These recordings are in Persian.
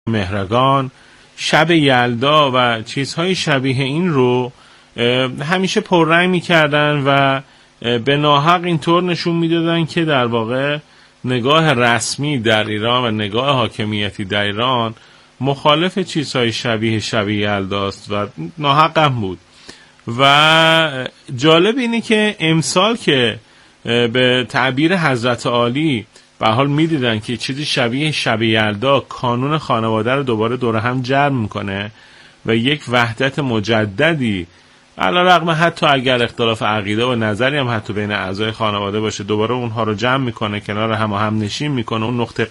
مهرگان، شب یلدا و چیزهای شبیه این رو همیشه پررنگ میکردن و به ناحق اینطور نشون میدادن که در واقع نگاه رسمی در ایران و نگاه حاکمیتی در ایران مخالف چیزهای شبیه شب یلداست و ناحق هم بود. و جالب اینه که امسال که به تعبیر حضرت عالی به حال میدیدن که چیزی شبیه شب یلدا کانون خانواده رو دوباره دور هم جمع میکنه و یک وحدت مجددی علیرغم حتی اگر اختلاف عقیده و نظری هم حتی بین اعضای خانواده باشه دوباره اونها رو جمع میکنه، کنار هم نشین میکنه، اون نقطه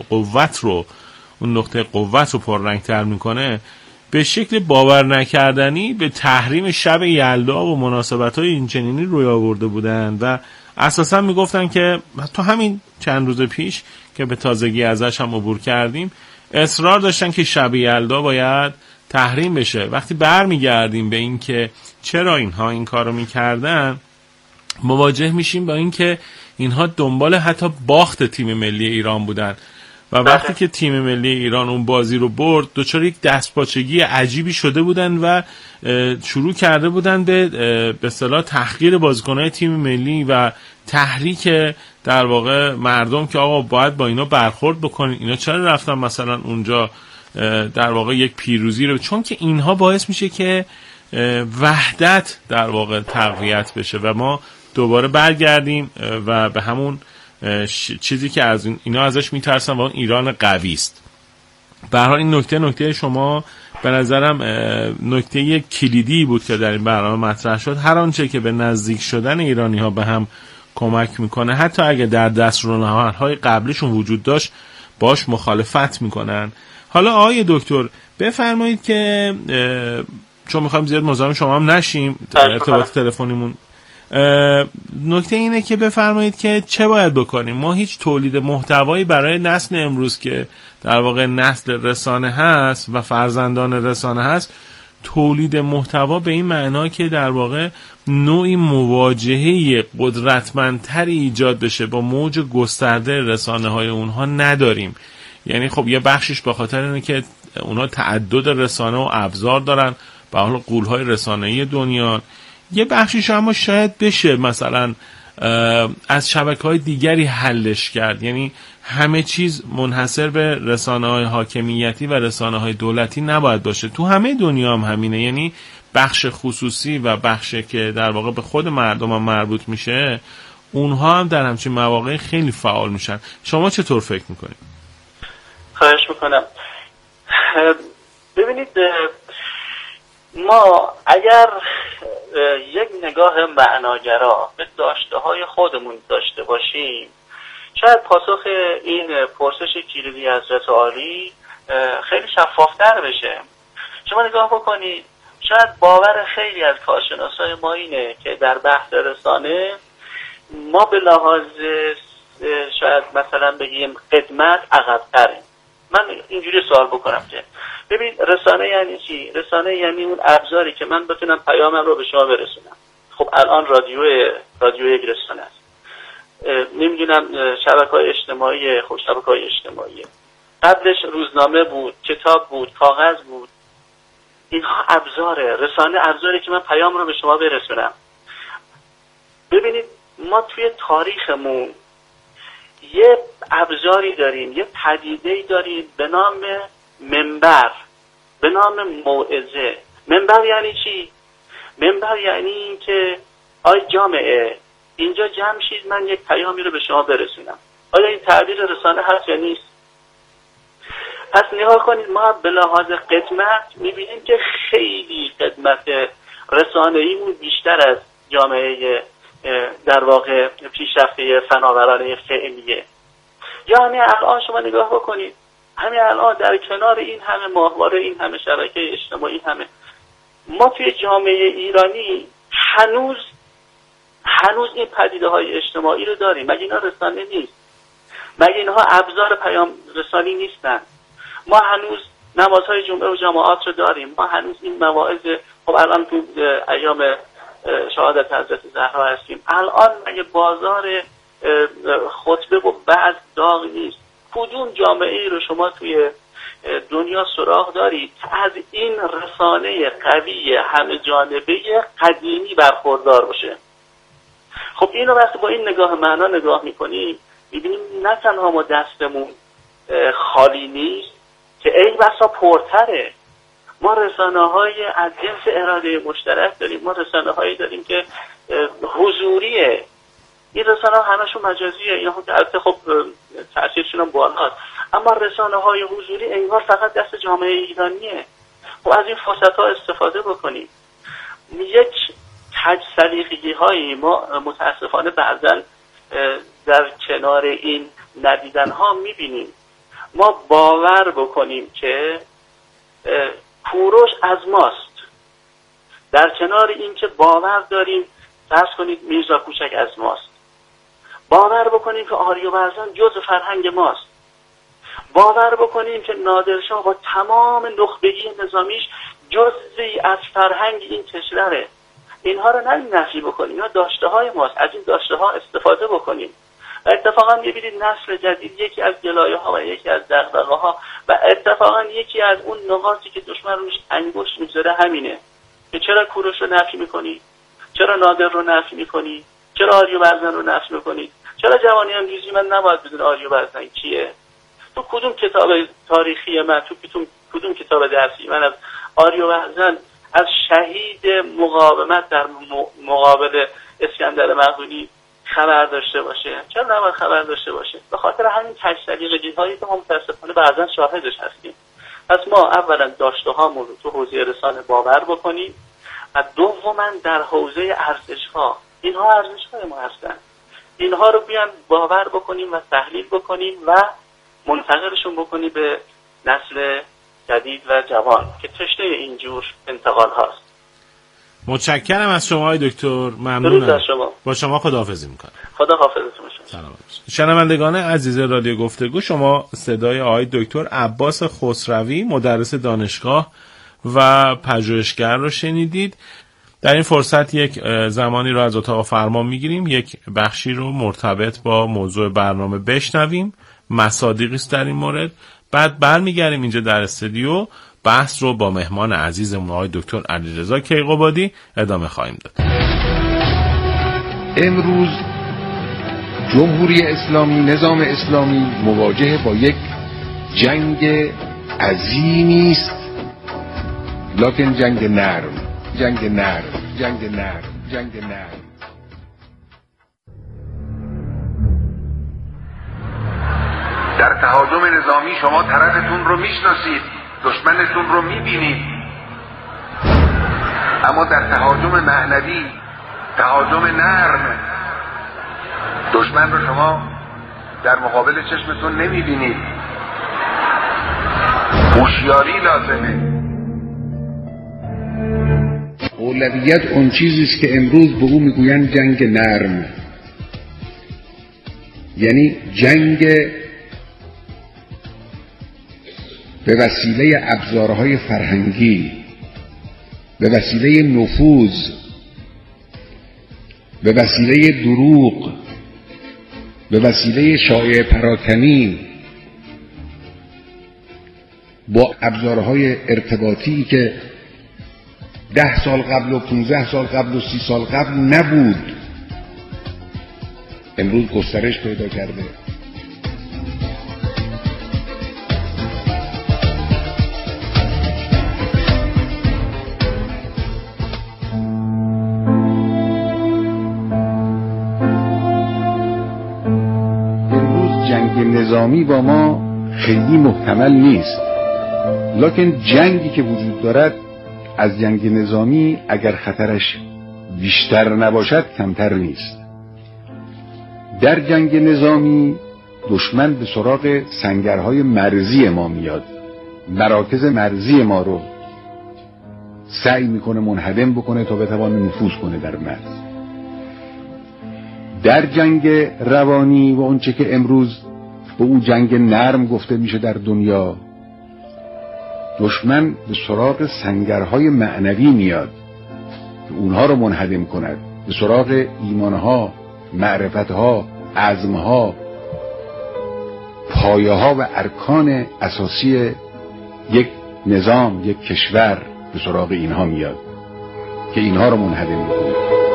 قوت رو پررنگتر میکنه، به شکل باور نکردنی به تحریم شب یلدا و مناسبت‌های اینچنینی روی آورده بودن و اساسا میگفتن که تو همین چند روز پیش که به تازگی ازش هم عبور کردیم اصرار داشتن که شب یلدا باید تحریم بشه. وقتی برمیگردیم به این که چرا اینها این کارو میکردن مواجه میشیم با این که اینها دنبال حتی باخت تیم ملی ایران بودن و وقتی که تیم ملی ایران اون بازی رو برد دچار یک دستپاچگی عجیبی شده بودن و شروع کرده بودن به اصطلاح تحقیر بازیکن‌های تیم ملی و تحریک در واقع مردم که آقا باید با اینا برخورد بکنین، اینا چرا رفتن مثلا اونجا در واقع یک پیروزی رو، چون که اینها باعث میشه که وحدت در واقع تقویت بشه و ما دوباره برگردیم و به همون چیزی که از اینا ازش میترسن و اون ایران قوی است. به هر حال این نکته شما به نظرم نکته کلیدی بود که در این برنامه مطرح شد. هر آنچه که به نزدیک شدن ایرانی ها به هم کمک میکنه حتی اگه در دستورالعمل‌های قبلیشون وجود داشت باش مخالفت میکنن. حالا آقای دکتر بفرمایید که چون میخوایم زیاد مزاحم شما هم نشیم ارتباط تلفنیمون، نکته اینه که بفرمایید که چه باید بکنیم. ما هیچ تولید محتوایی برای نسل امروز که در واقع نسل رسانه هست و فرزندان رسانه هست، تولید محتوا به این معنا که در واقع نوعی مواجهه قدرتمندتری ایجاد بشه با موج گسترده رسانه های اونها نداریم. یعنی خب یه بخشش به خاطر اینه که اونها تعدد رسانه و ابزار دارن، به حال غول‌های رسانه‌ای دنیا. یه بخشیش اما شاید بشه مثلا از شبکه‌های دیگری حلش کرد، یعنی همه چیز منحصر به رسانه‌های حاکمیتی و رسانه‌های دولتی نباید باشه. تو همه دنیا هم همینه، یعنی بخش خصوصی و بخشی که در واقع به خود مردم هم مربوط میشه اونها هم در همچین مواقع خیلی فعال میشن. شما چطور فکر میکنید؟ خواهش میکنم. ببینید ما اگر یک نگاه معناگرا به داشته‌های خودمون داشته باشیم شاید پاسخ این پرسش کلیدی حضرت عالی خیلی شفافتر بشه. شما نگاه بکنید، شاید باور خیلی از کارشناسای ما اینه که در بحث رسانه ما به لحاظ شاید مثلا بگیم خدمت عقب‌تریم. من اینجوری سوال بکنم که ببین رسانه یعنی چی؟ رسانه یعنی اون ابزاری که من بتونم پیامم رو به شما برسونم. خب الان رادیو یک رسانه است. نمیدونم شبکه‌های اجتماعی، خب شبکه‌های اجتماعی. قبلش روزنامه بود، کتاب بود، کاغذ بود. اینها ابزاره. رسانه ابزاری که من پیام رو به شما برسونم. ببینید ما توی تاریخمون یه ابزاری داریم، یه پدیده‌ای داریم به نام منبر، به نام موعظه. منبر یعنی چی؟ منبر یعنی این که آی جامعه اینجا جمع شید من یک پیامی رو به شما برسونم. آیا این تعبیر رسانه هست یا نیست؟ پس نگاه کنید ما به لحاظ خدمت میبینیم که خیلی خدمت رسانه‌ایمون بیشتر از جامعه در واقع پیشرفته فناورانه فعلیه. یعنی الان شما نگاه بکنید همین الان در کنار این همه ماهواره، این همه شبکه اجتماعی، این همه ما توی جامعه ایرانی هنوز این پدیده‌های اجتماعی رو داریم. مگه اینا رسانه نیست؟ مگه اینها ابزار پیام رسانی نیستن؟ ما هنوز نمازهای جمعه و جماعات رو داریم. ما هنوز این مواعظ، خب الان تو ایام شهادت حضرت زهرا هستیم. الان مگه بازار خطبه و بعض داغ نیست؟ کدوم جامعه ای رو شما توی دنیا سراغ دارید از این رسانه قوی همه جانبه قدیمی برخوردار باشه. خب اینو وقتی با این نگاه معنا نگاه میکنیم میبینیم نه تنها ما دستمون خالی نیست که ای بسا پرتره. ما رسانه‌های از جنس اراده مشترک داریم، ما رسانه‌هایی داریم که حضوریه. این رسانه‌ها همشون مجازیه، اینا خب تأثیرشون هم بالاست، اما رسانه‌های حضوری انگار فقط دست جامعه ایرانیه. خب از این فرصت‌ها استفاده بکنیم. یک سلیقگی‌هایی ما متاسفانه بعضن در کنار این ندیدن‌ها می‌بینیم. ما باور بکنیم که کوروش از ماست، در کنار این که باور داریم فرض کنید میرزا کوچک از ماست، باور بکنیم که آریابرزن جزء فرهنگ ماست، باور بکنیم که نادرشاه با تمام نخبگی نظامیش جزئی از فرهنگ این کشوره. اینها رو نفی بکنیم، اینا داشته های ماست، از این داشته ها استفاده بکنیم. و اتفاقا میبینید نسل جدید یکی از گلایه ها و یکی از دغدغه ها و اتفاقا یکی از اون نقاطی که دشمن روش انگشت میذاره همینه که چرا کوروش رو نفی میکنی، چرا نادر رو نفی میکنی، چرا آریابرزن رو نفی میکنی، چرا جوانی امروزی من نباید بدون آریابرزن کیه. تو کدوم کتاب تاریخی من، تو کدوم کتاب درسی من از آریابرزن، از شهید مقاومت در مقابل اسکندر مقدونی خبر داشته باشه؟ چرا نباید خبر داشته باشه؟ به خاطر همین تجسلی‌هایی که ما متاسفانه بعضا شاهدش هستیم. پس ما اولا داشته هامون رو تو حوزه رسانه باور بکنیم و دوما در حوزه ارزش‌ها، اینها ارزش‌های ما هستن، اینها رو بیان باور بکنیم و تحلیل بکنیم و منتقلشون بکنیم به نسل جدید و جوان که تشنه اینجور انتقال هاست. متشکرم از شما آقای دکتر، ممنونم. با شما خداحافظی میکنم. خدا حافظتون باشه. سلام. شنوندگان عزیز رادیو گفتگو، شما صدای آقای دکتر عباس خسروی، مدرس دانشگاه و پژوهشگر رو شنیدید. در این فرصت یک زمانی رو از اتاق فرمان میگیریم، یک بخشی رو مرتبط با موضوع برنامه بشنویم، مصادیقی است در این مورد. بعد برمیگردیم اینجا در استودیو، بحث رو با مهمان عزیزمون آقای دکتر علیرضا کیقوبادی ادامه خواهیم داد. امروز جمهوری اسلامی، نظام اسلامی مواجه با یک جنگ عظیمی است، لکن جنگ نرم. در تهاجم نظامی شما طرفتون رو میشناسید، دشمنتون رو میبینید، اما در تهاجم معنوی، تهاجم نرم، دشمن رو شما در مقابل چشمتون نمیبینید. هوشیاری لازمه. اولویت اون چیزی است که امروز به او میگویند جنگ نرم، یعنی جنگ به وسیله ابزارهای فرهنگی، به وسیله نفوذ، به وسیله دروغ، به وسیله شایعه پراکنی، با ابزارهای ارتباطی که 10 سال قبل و 15 سال قبل و 30 سال قبل نبود، امروز گسترش پیدا کرده. امروز جنگ نظامی با ما خیلی محتمل نیست، لکن جنگی که وجود دارد از جنگ نظامی اگر خطرش بیشتر نباشد کمتر نیست. در جنگ نظامی دشمن به سراغ سنگرهای مرزی ما میاد، مراکز مرزی ما رو سعی میکنه منهدم بکنه تا بتوانه نفوذ کنه در مرز. در جنگ روانی و اونچه که امروز به اون جنگ نرم گفته میشه در دنیا، دشمن به سراغ سنگرهای معنوی میاد که اونها رو منهدم کند، به سراغ ایمانها، معرفتها، عزمها، پایه‌ها و ارکان اساسی یک نظام، یک کشور به سراغ اینها میاد که اینها رو منهدم بکنه.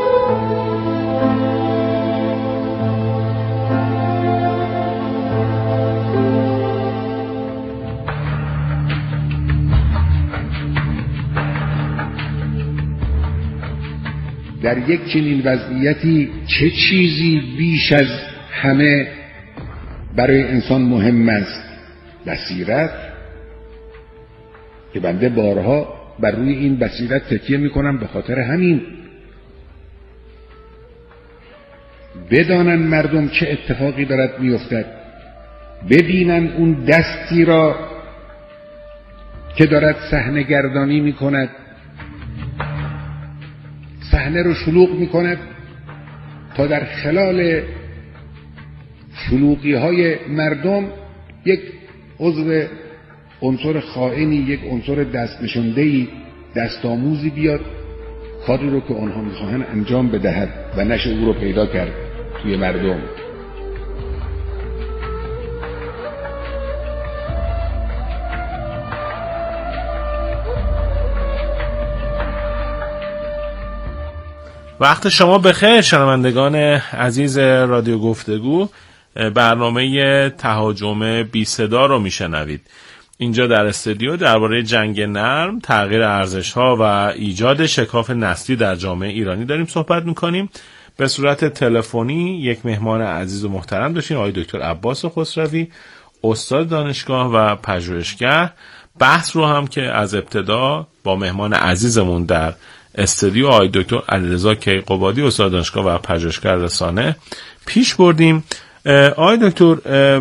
در یک چنین وضعیتی چه چیزی بیش از همه برای انسان مهم است؟ بصیرت، که بنده بارها بر روی این بصیرت تکیه میکنم. به خاطر همین بدانن مردم چه اتفاقی دارد میافتد، ببینن اون دستی را که دارد صحنه گردانی میکند، صحنه رو شلوغ میکند تا در خلال شلوغی های مردم یک عضو عنصر خائنی، یک عنصر دست نشونده‌ای، دست آموزی بیاد، کاری رو که آنها میخواهند انجام بدهد و نشه او رو پیدا کرد توی مردم. وقت شما بخیر شنوندگان عزیز رادیو گفتگو. برنامه تهاجم بی صدا رو میشنوید. اینجا در استودیو درباره جنگ نرم، تغییر ارزش‌ها و ایجاد شکاف نسلی در جامعه ایرانی داریم صحبت میکنیم. به صورت تلفنی یک مهمان عزیز و محترم داشتیم، آقای دکتر عباس خسروی، استاد دانشگاه و پژوهشگر. بحث رو هم که از ابتدا با مهمان عزیزمون در استودیو آقای دکتر علیرضا کیقوبادی، استاد دانشگاه و پژوهشگر رسانه پیش بردیم. آقای دکتر،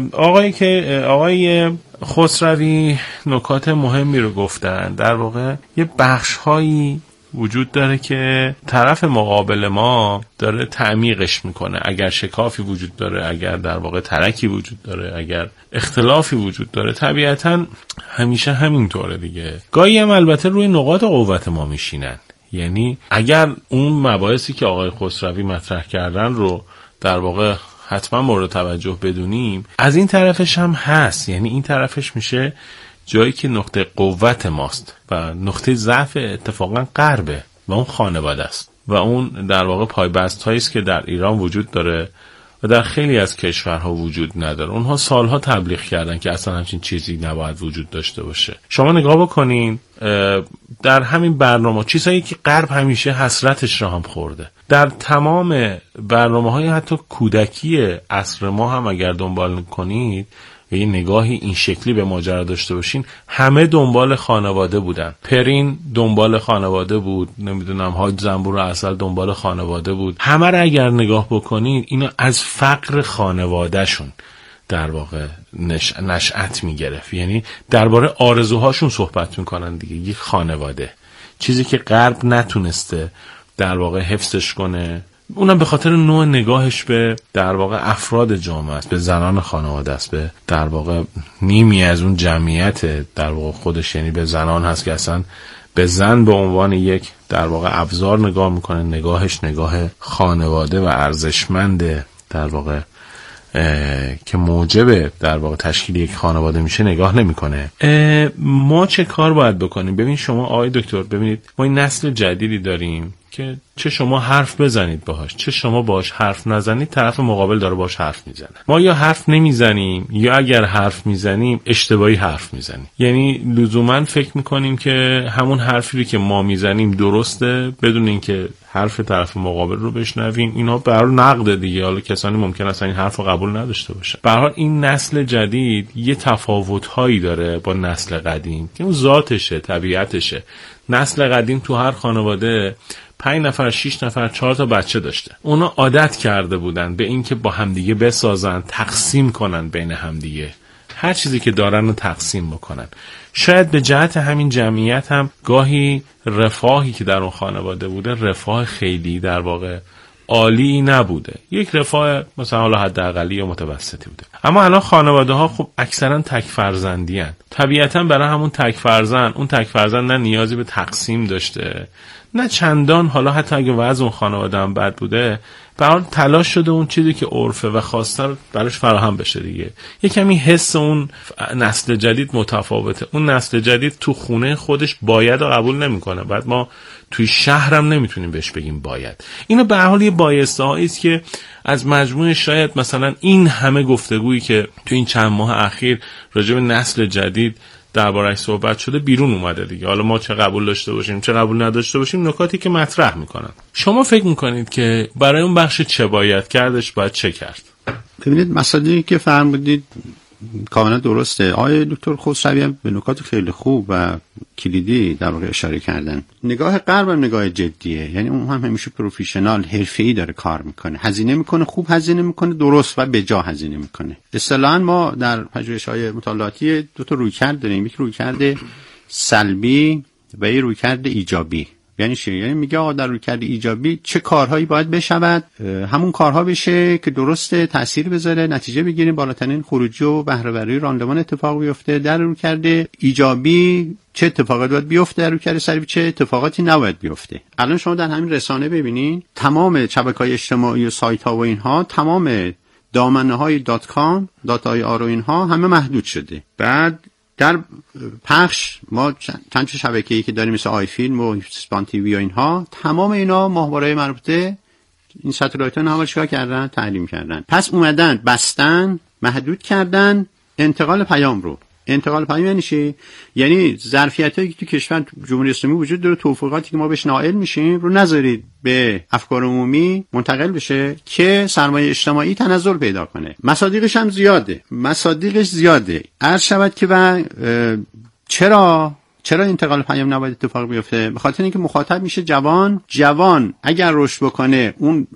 آقای خسروی نکات مهمی رو گفتن. در واقع یه بخش هایی وجود داره که طرف مقابل ما داره تعمیقش میکنه. اگر شکافی وجود داره، اگر در واقع ترکی وجود داره، اگر اختلافی وجود داره، طبیعتا همیشه همینطوره دیگه. گاهی هم البته روی نقاط قوت ما میشینن. یعنی اگر اون مباحثی که آقای خسروی مطرح کردن رو در واقع حتما مورد توجه بدونیم، از این طرفش هم هست. یعنی این طرفش میشه جایی که نقطه قوت ماست و نقطه ضعف اتفاقا غربه و اون خانواده است و اون در واقع پایبست هایی است که در ایران وجود داره و در خیلی از کشورها وجود نداره. اونها سالها تبلیغ کردن که اصلا همچین چیزی نباید وجود داشته باشه. شما نگاه بکنین در همین برنامه چیزهایی که غرب همیشه حسرتش را هم خورده، در تمام برنامه‌های حتی کودکی عصر ما هم اگر دنبال کنید و یه نگاهی این شکلی به ماجرا داشته باشین، همه دنبال خانواده بودن. پرین دنبال خانواده بود، نمیدونم حاج زنبور عسل دنبال خانواده بود. همه را اگر نگاه بکنید اینا از فقر خانوادهشون در واقع نشأت میگرفت. یعنی درباره آرزوهاشون صحبت میکنن دیگه. یک خانواده، چیزی که غرب نتونسته در واقع حفظش کنه، اونم به خاطر نوع نگاهش به در واقع افراد جامعه است، به زنان خانواده است، به در واقع نیمی از اون جمعیت در واقع خودش، یعنی به زنان هست که اصلا به زن به عنوان یک در واقع ابزار نگاه میکنه. نگاهش نگاه خانواده و ارزشمند در واقع که موجب در واقع تشکیل یک خانواده میشه نگاه نمیکنه. ما چه کار باید بکنیم؟ ببین شما آقای دکتر، ببینید ما این نسل جدیدی داریم که چه شما حرف بزنید باهاش، چه شما باهاش حرف نزنید، طرف مقابل داره باهاش حرف میزنه. ما یا حرف نمیزنیم یا اگر حرف میزنیم اشتباهی حرف میزنیم. یعنی لزوما فکر میکنیم که همون حرفی که ما میزنیم درسته بدون اینکه حرف طرف مقابل رو بشنویم. اینا به هر حال نقد دیگه. حالا کسانی ممکن است این حرف رو قبول نداشته باشه. به هر حال این نسل جدید یه تفاوت‌هایی داره با نسل قدیم که اون ذاتشه، طبیعتشه. نسل قدیم تو هر خانواده 5 نفر، 6 نفر، 4 تا بچه داشته. اونا عادت کرده بودن به اینکه با همدیگه بسازن، تقسیم کنن بین همدیگه، هر چیزی که دارن رو تقسیم بکنن. شاید به جهت همین جمعیت هم گاهی رفاهی که در اون خانواده بوده رفاه خیلی در واقع عالی نبوده، یک رفاه مثلا حالا حداقلی یا متوسطی بوده. اما الان خانواده ها خب اکثرا تک فرزندی هستند. طبیعتا برای همون تک فرزند، اون تک فرزند نه نیازی به تقسیم داشته، نه چندان حالا حتی اگه وضع اون خانواده هم بد بوده به هر حال تلاش شده اون چیزی که عرفه و خواسته رو براش فراهم بشه دیگه. یه کمی حس اون نسل جدید متفاوته. اون نسل جدید تو خونه خودش باید و قبول نمیکنه، بعد ما توی شهرم نمیتونیم بهش بگیم باید. اینو به هر حال یه بایسته‌هایی است که از مجموع شاید مثلا این همه گفتگویی که تو این چند ماه اخیر راجع به نسل جدید درباره‌اش صحبت شده بیرون اومده دیگه. حالا ما چه قبول داشته باشیم چه قبول نداشته باشیم، نکاتی که مطرح میکنن. شما فکر میکنید که برای اون بخش چه باید کردش، باید چه کرد؟ ببینید مسائلی که فرمودید کاملا درسته. آقای دکتر خسروی هم به نکات خیلی خوب و کلیدی در واقع اشاره کردن. نگاه غرب هم نگاه جدیه، یعنی اون هم همیشه پروفشنال حرفه‌ای داره کار میکنه، هزینه میکنه، خوب هزینه میکنه، درست و به جا هزینه میکنه. اصطلاحاً ما در پژوهش‌های مطالعاتی دو تا رویکرد داریم، یک رویکرد سلبی و یک رویکرد ایجابی. یعنی چی؟ یعنی میگه آقا در رویکرد ایجابی چه کارهایی باید بشود، همون کارها بشه که درسته، تأثیر بذاره، نتیجه بگیریم، بالاترین خروجی و بهره‌وری راندمان اتفاق بیفته. در رویکرد ایجابی چه اتفاقاتی باید بیفته، در رویکرد سلبی چه اتفاقاتی نباید بیفته. الان شما در همین رسانه ببینین تمام شبکه‌های اجتماعی و سایت‌ها و اینها، تمام دامنه‌های .com، .ir و اینها همه محدود شده. بعد در پخش ما چند شبکه‌ای که داریم مثل آی فیلم و اسپان تی وی و اینها، تمام اینا ماهواره‌های مربوطه این ساتلایت‌ها همه چیکار کردن؟ تحریم کردن. پس اومدن بستن، محدود کردن انتقال پیام رو. انتقال پیام یعنی چی؟ یعنی ظرفیتایی که تو کشور جمهوری اسلامی وجود داره، توفیقاتی که ما بهش نائل میشیم رو نذارید به افکار عمومی منتقل بشه که سرمایه اجتماعی تنزل پیدا کنه. مصادیقش هم زیاده. عرض شود که چرا انتقال پیام نباید اتفاق بیفته؟ به خاطر اینکه مخاطب میشه جوان اگر رشد بکنه، اون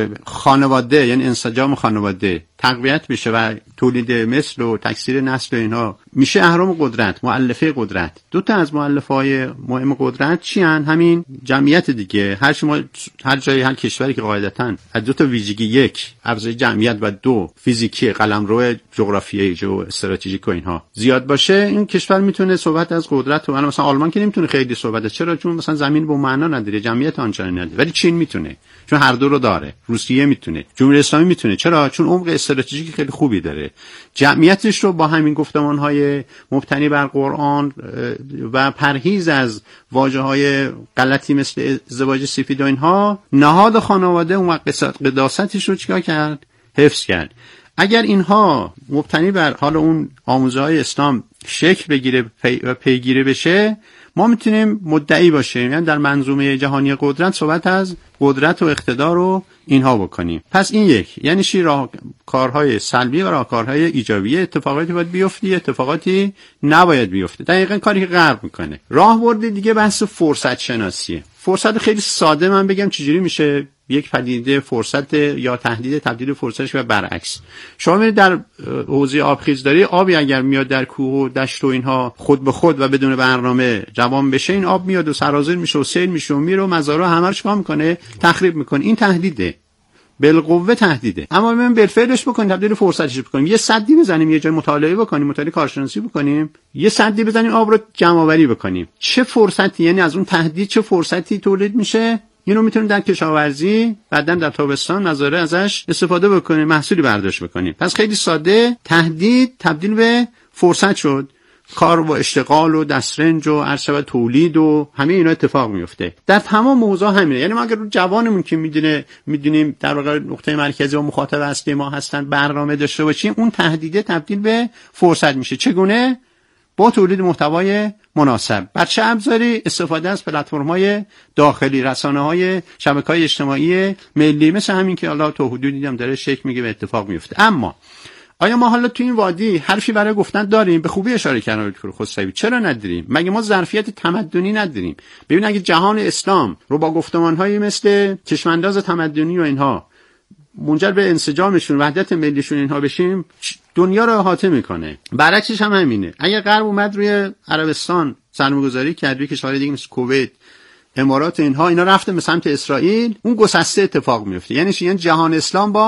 خانواده یعنی انسجام خانواده تقویت بشه و تولید مثل و تکثیر نسل و اینها میشه اهرم قدرت، مؤلفه قدرت. دو تا از مؤلفه‌های مهم قدرت چی ان؟ همین جمعیت دیگه. هر جای هر کشوری که قاعدتاً از دو تا ویژگی، یک افزایش جمعیت و دو فیزیکی، قلمرو جغرافیایی و استراتژیک و اینها زیاد باشه، این کشور میتونه صحبت از قدرت. و مثلا آلمان که نمیتونه خیلی صحبت، چرا؟ چون مثلا زمین به معنا نداره، جمعیت آنچنانی نداره. ولی چین میتونه، چون هر دو رو داره. روسیه میتونه، جمهوری اسلامی میتونه. چرا؟ چون عمق استراتژیکی خیلی خوبی داره. جمعیتش رو با همین گفتمان‌های مبتنی بر قرآن و پرهیز از واژه‌های غلطی مثل ازدواج سفید و اینها، نهاد خانواده اون قداستش رو چیکار کرد؟ حفظ کرد. اگر اینها مبتنی بر حال اون آموزه‌های اسلام شکل بگیره و پیگیری بشه، ما میتونیم مدعی باشیم، یعنی در منظومه جهانی قدرت صحبت از قدرت و اقتدار رو اینها بکنیم. پس این یک یعنی چی؟ راهکارهای سلبی و راهکارهای ایجابی. اتفاقاتی باید بیفته، اتفاقاتی نباید بیفته. دقیقاً کاری که غرب میکنه. راهبرد دیگه بحث فرصت شناسیه. فرصت خیلی ساده من بگم چجوری میشه یک پدیده فرصت یا تهدید تبدیل فرصتش و برعکس. شما می‌بینید در حوزه آبخیزداری، آبی اگر میاد در کوه و دشت و اینها خود به خود و بدون برنامه جوان بشه، این آب میاد و سرازیر میشه و سیل میشه و میره و مزارع همه رو چیکار میکنه؟ تخریب میکنه. این تهدیده، بالقوه تهدیده. اما من بالفعلش بکنیم، تبدیل فرصتش بکنیم. یه سدی بزنیم، یه جای مطالعه بکنیم، مطالعه کارشناسی بکنیم، یه سدی بزنیم، آب رو جمع آوری بکنیم. چه فرصتی، یعنی از اون تهدید چه فرصتی تولید میشه؟ اینو میتونیم در کشاورزی بعداً در تابستان مزارع ازش استفاده بکنیم، محصولی برداشت بکنیم. پس خیلی ساده، تهدید تبدیل به فرصت شد. کار و اشتغال و دسترنج و عرض تولید و همه اینا اتفاق میفته. در تمام موضوع همینه. یعنی ما اگر رو جوانمون که میدونیم در واقع نقطه مرکزی و مخاطب اصلی ما هستن برنامه داشته باشیم، اون تهدیده تبدیل به فرصت میشه. چگونه؟ با تولید محتوای مناسب. بر چه ابزاری؟ استفاده از پلتفرم‌های داخلی، رسانه‌های شبکه‌های اجتماعی ملی، مثل همین که الله تا حدودی دیدم داره شکل میگه و اتفاق میفته. اما آیا ما حالا تو این وادی حرفی برای گفتن داریم؟ به خوبی اشاره کردن دکتر خسروی. چرا نداریم؟ مگه ما ظرفیت تمدنی نداریم؟ ببین اگه جهان اسلام رو با گفتمان‌هایی مثل چشمانداز تمدنی و اینها منجر به انسجامشون، وحدت ملیشون اینها بشیم، دنیا رو احاطه میکنه. برعکسش هم همینه. اگر غرب اومد روی عربستان سرمایه‌گذاری کرد، روی کشورهای دیگه مثل کویت، امارات، اینا رفته به سمت اسرائیل، اون گسسته اتفاق میفته. یعنی چی؟ یعنی جهان اسلام با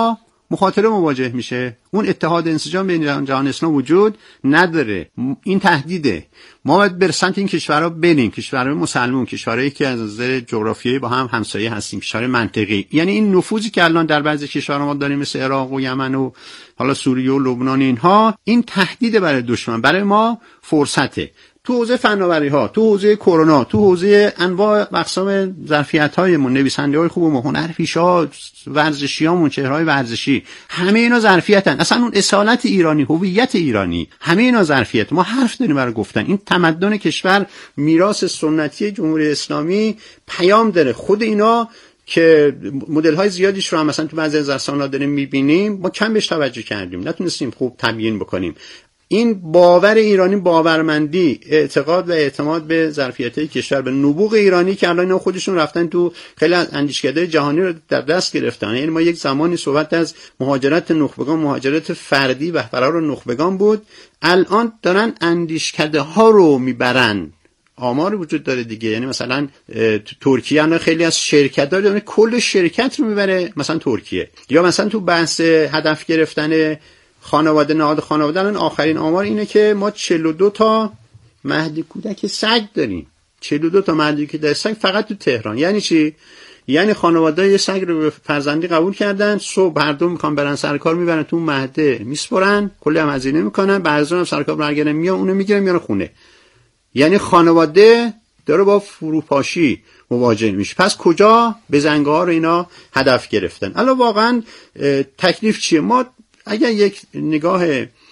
مخاطره مواجه میشه. اون اتحاد انسجام بین جهان اسلام وجود نداره. این تهدیده. ما باید بر سمت این کشورها بریم، کشورهای مسلمان، کشورهایی که از نظر جغرافیایی با هم همسایه هستیم، کشورهای منطقی. یعنی این نفوذی که الان در بعضی کشورها ما داریم مثل عراق و یمن و حالا سوریه و لبنان، اینها این تهدید برای دشمن، برای ما فرصته. تو حوزه فناوری‌ها، تو حوزه کرونا، تو حوزه انواع اقسام ظرفیت‌هایمون، نویسنده‌های خوبمون، هنرپیشه‌ها، ورزشیامون، چهره‌های ورزشی، همه اینا ظرفیتن. اصلا اون اصالت ایرانی، هویت ایرانی، همه اینا ظرفیت. ما حرف داریم برای گفتن. این تمدن کشور، میراث سنتی جمهوری اسلامی پیام داره. خود اینا که مدل‌های زیادیش رو هم مثلا تو بعضی از رسانه‌ها داریم می‌بینیم، ما کم بهش توجه کردیم، نتونستیم خوب تبیین بکنیم. این باور ایرانی، باورمندی، اعتقاد و اعتماد به ظرفیت‌های کشور، به نبوغ ایرانی که الان اینا خودشون رفتن تو خیلی از اندیشکده جهانی رو در دست گرفتن. یعنی ما یک زمانی صحبت از مهاجرت نخبگان، مهاجرت فردی و فرار نخبگان بود، الان دارن اندیشکده ها رو میبرن. آمار وجود داره دیگه، یعنی مثلا ترکیه الان خیلی از شرکت‌ها داره کل شرکت رو میبره مثلا ترکیه، یا مثلا تو بحث هدف گرفتن خانواده، نهاد خانواده، الان آخرین آمار اینه که ما 42 تا مهد کودک سگ داریم. 42 تا مهد کودک سگ فقط تو تهران. یعنی چی؟ یعنی خانواده یه سگ رو به فرزندی قبول کردن، صبح هر دو میخوان برن سر کار، میبرن تو مهده میسپرن، کلی هم هزینه میکنن، بعضی هم سر کار برگردن میان اونو میگیرن میان خونه. یعنی خانواده داره با فروپاشی مواجه میشه. پس کجا بزنگاه رو اینا هدف گرفتن؟ الان واقعا تکلیف چیه؟ ما اگر یک نگاه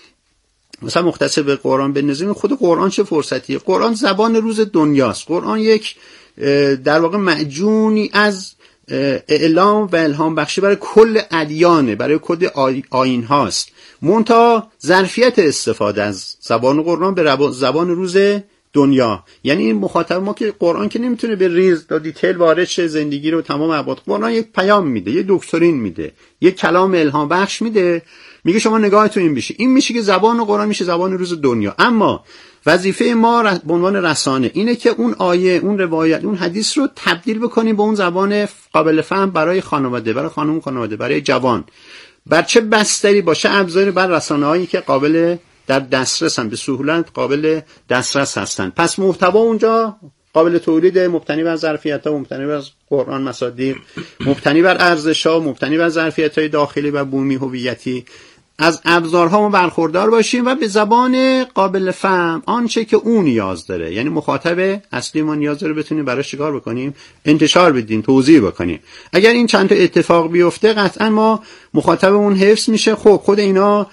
مثلا مختصر به قرآن بندازیم، خود قرآن چه فرصتیه؟ قرآن زبان روز دنیاست. قرآن یک در واقع معجونی از اعلام و الهام بخشی برای کل ادیانه، برای کل آیین هاست. منتها ظرفیت استفاده از زبان قرآن به زبان روز دنیا، یعنی این مخاطب ما که قرآن که نمیتونه به ریز تا دیتیل وارد شه زندگی رو تمام ابعاد. قرآن یک پیام میده، یک دکترین میده، یک کلام الهام بخش میده، میگه شما نگاهتون این بشه. این میشه که زبان قرآن میشه زبان روز دنیا. اما وظیفه ما به عنوان رسانه اینه که اون آیه، اون روایت، اون حدیث رو تبدیل بکنیم به اون زبان قابل فهم برای خانواده، برای خانم خانواده، برای جوان. بر چه بستری باشه ابزاری بر رسانه‌هایی که قابل در دسترس هم، به سهولت قابل دسترس هستن. پس محتوا اونجا قابل تولید، مبتنی بر ظرفیت‌ها، مبتنی بر قرآن مصادیق، مبتنی بر ارزش‌ها، مبتنی بر ظرفیت‌های داخلی و بومی هویتی. از ابزارها ما برخوردار باشیم و به زبان قابل فهم آنچه که اون نیاز داره، یعنی مخاطب اصلی ما نیاز داره بتونیم براش چیکار بکنیم؟ انتشار بدیم، توضیح بکنیم. اگر این چند تا اتفاق بیفته قطعا ما مخاطبمون حفظ میشه. خب خود اینا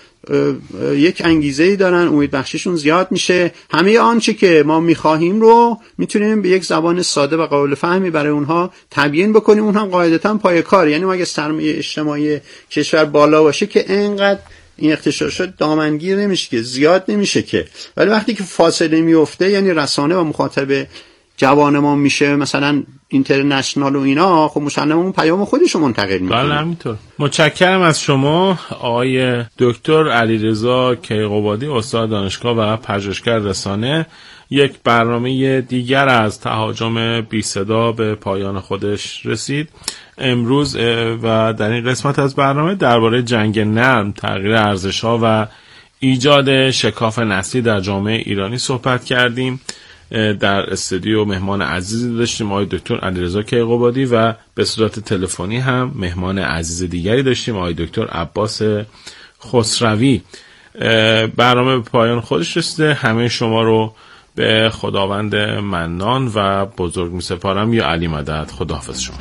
یک انگیزه‌ای دارن، امید بخشیشون زیاد میشه. همه آنچه که ما میخواهیم رو میتونیم به یک زبان ساده و قابل فهمی برای اونها تبیین بکنیم. اونها قاعدتاً پای کار. یعنی ما اگه سرمایه اجتماعی کشور بالا باشه که اینقدر این اغتشاشات دامنگیر نمیشه، که زیاد نمیشه که. ولی وقتی که فاصله میفته، یعنی رسانه و مخاطب جوان ما میشه مثلا اینترنشنال و اینا، خب مسلماً اون پیام خودشو منتقل میکنه. بله همینطور. متشکرم از شما آقای دکتر علیرضا کیقوبادی، استاد دانشگاه و پژوهشگر رسانه. یک برنامه دیگر از تهاجم بی صدا به پایان خودش رسید امروز و در این قسمت از برنامه درباره جنگ نرم، تغییر ارزش‌ها و ایجاد شکاف نسلی در جامعه ایرانی صحبت کردیم. در استودیو مهمان عزیزی داشتیم آقای دکتر علیرضا کیقوبادی و به صورت تلفنی هم مهمان عزیز دیگری داشتیم آقای دکتر عباس خسروی. برنامه به پایان خودش رسیده. همه شما رو به خداوند منان و بزرگ می سپارم. یا علی مدد. خداحافظ شما.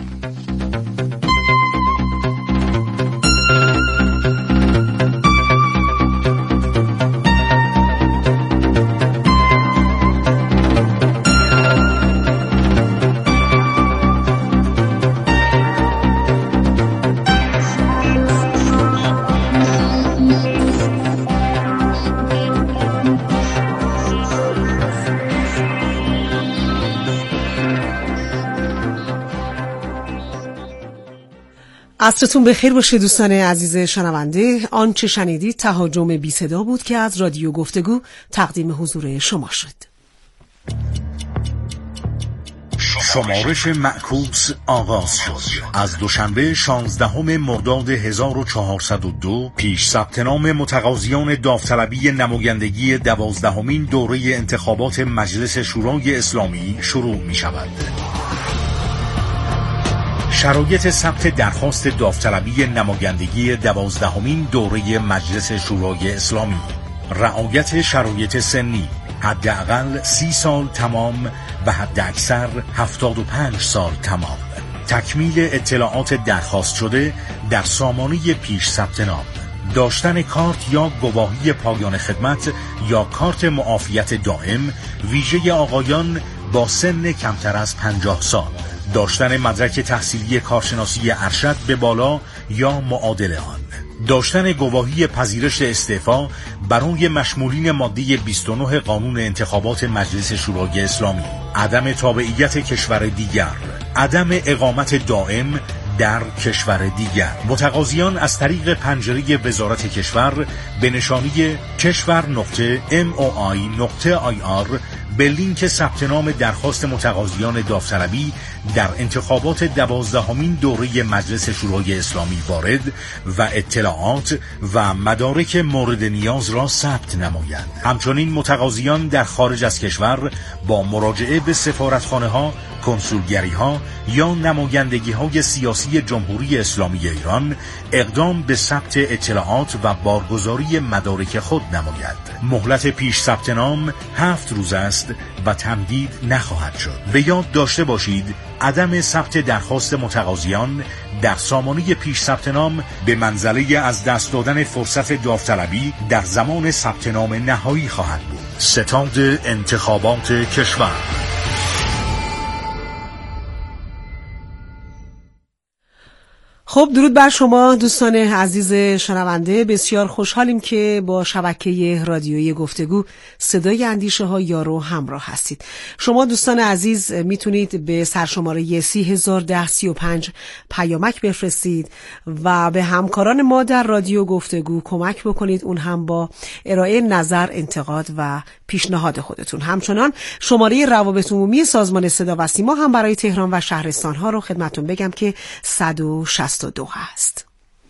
عصرتون بخیر باشه دوستان عزیز شنونده. آنچه شنیدید تهاجم بی صدا بود که از رادیو گفتگو تقدیم حضور شما شد. شمارش معکوس آغاز شد. از دوشنبه 16 مرداد 1402 پیش ثبت نام متقاضیان داوطلبی نمایندگی 12مین دوره انتخابات مجلس شورای اسلامی شروع می شود. شرایط ثبت درخواست داوطلبی نمایندگی 12مین دوره مجلس شورای اسلامی: رعایت شرایط سنی، حداقل 30 سال تمام و حد اکثر 75 سال تمام. تکمیل اطلاعات درخواست شده در سامانه پیش ثبت نام. داشتن کارت یا گواهی پایان خدمت یا کارت معافیت دائم ویژه آقایان با سن کمتر از 50 سال. داشتن مدرک تحصیلی کارشناسی ارشد به بالا یا معادل آن. داشتن گواهی پذیرش استعفا برای مشمولین ماده 29 قانون انتخابات مجلس شورای اسلامی. عدم تابعیت کشور دیگر. عدم اقامت دائم در کشور دیگر. متقاضیان از طریق پنجره وزارت کشور به نشانی keshvar.moi.ir به لینک ثبت نام درخواست متقاضیان داوطلبی در انتخابات 12مین دوره مجلس شورای اسلامی وارد و اطلاعات و مدارک مورد نیاز را ثبت نمایند. همچنین متقاضیان در خارج از کشور با مراجعه به سفارتخانه‌ها، کنسولگری‌ها یا نمایندگی‌های سیاسی جمهوری اسلامی ایران اقدام به ثبت اطلاعات و بارگذاری مدارک خود نمایند. مهلت پیش ثبت نام 7 روز است و تمدید نخواهد شد. به یاد داشته باشید عدم ثبت درخواست متقاضیان در سامانه پیش ثبت نام به منزله از دست دادن فرصت داوطلبی در زمان ثبت نام نهایی خواهد بود. ستاد انتخابات کشور. خب درود بر شما دوستان عزیز شنونده. بسیار خوشحالیم که با شبکه رادیویی گفتگو صدای اندیشه ها یارو همراه هستید. شما دوستان عزیز میتونید به سرشماره 301035 پیامک بفرستید و به همکاران ما در رادیو گفتگو کمک بکنید، اون هم با ارائه نظر، انتقاد و پیشنهاد خودتون. همچنان شماره روابط عمومی سازمان صدا و سیما هم برای تهران و شهرستان ها رو خدمتتون بگم که 162 هست.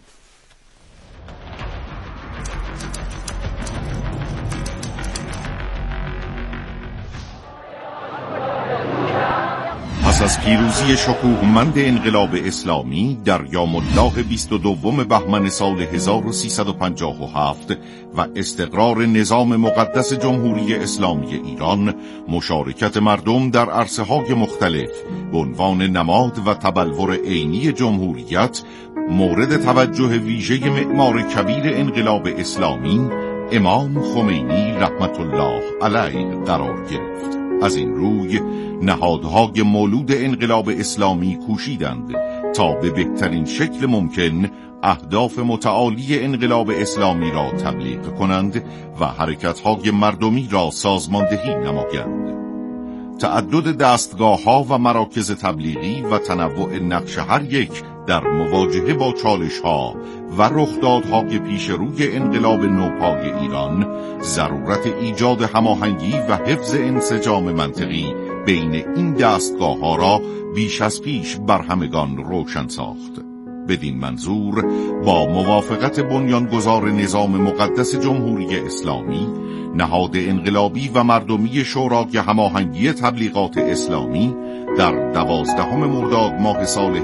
پس از پیروزی شکوهمند انقلاب اسلامی در یوم الله 22 بهمن سال 1357 و استقرار نظام مقدس جمهوری اسلامی ایران، مشارکت مردم در عرصه‌های مختلف به عنوان نماد و تبلور عینی جمهوریت مورد توجه ویژه معمار کبیر انقلاب اسلامی امام خمینی رحمت الله علیه قرار گرفت. از این روی نهادهای مولود انقلاب اسلامی کوشیدند تا به بهترین شکل ممکن اهداف متعالی انقلاب اسلامی را تبلیغ کنند و حرکتهای مردمی را سازماندهی نمایند. تعدد دستگاه‌ها و مراکز تبلیغی و تنوع نقش هر یک در مواجهه با چالش‌ها و رخدادهای پیش روی انقلاب نوپای ایران ضرورت ایجاد هماهنگی و حفظ انسجام منطقی بین این دستگاه‌ها را بیش از پیش بر همگان روشن ساخت. بدین منظور با موافقت بنیانگذار نظام مقدس جمهوری اسلامی، نهاد انقلابی و مردمی شورای هماهنگی تبلیغات اسلامی در 12 مرداد ماه سال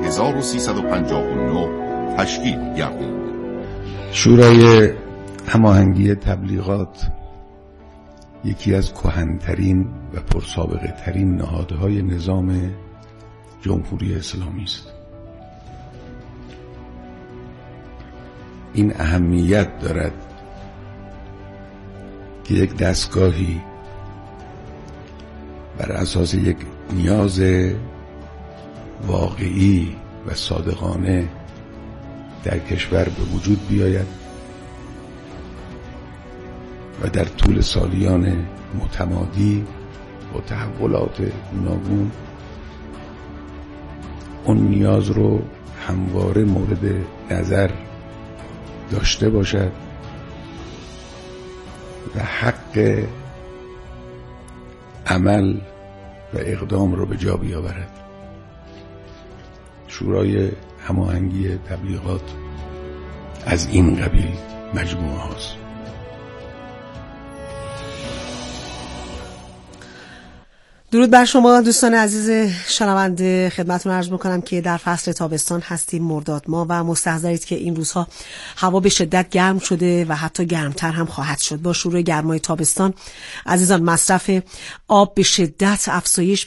1359 تشکیل گردید. شورای هماهنگی تبلیغات یکی از کهن‌ترین و پرسابقه ترین نهادهای نظام جمهوری اسلامی است. این اهمیت دارد که یک دستگاهی بر اساس یک نیاز واقعی و صادقانه در کشور به وجود بیاید و در طول سالیان متمادی با تحولات گوناگون اون نیاز رو همواره مورد نظر داشته باشد و حق عمل و اقدام رو به جا بیاورد. شورای هماهنگی تبلیغات از این قبیل مجموعه هاست. درود بر شما دوستان عزیز شنونده، خدمتتون عرض میکنم که در فصل تابستان هستیم، مرداد ماه، و مستحضرید که این روزها هوا به شدت گرم شده و حتی گرمتر هم خواهد شد. با شروع گرمای تابستان عزیزان مصرف آب به شدت افزایش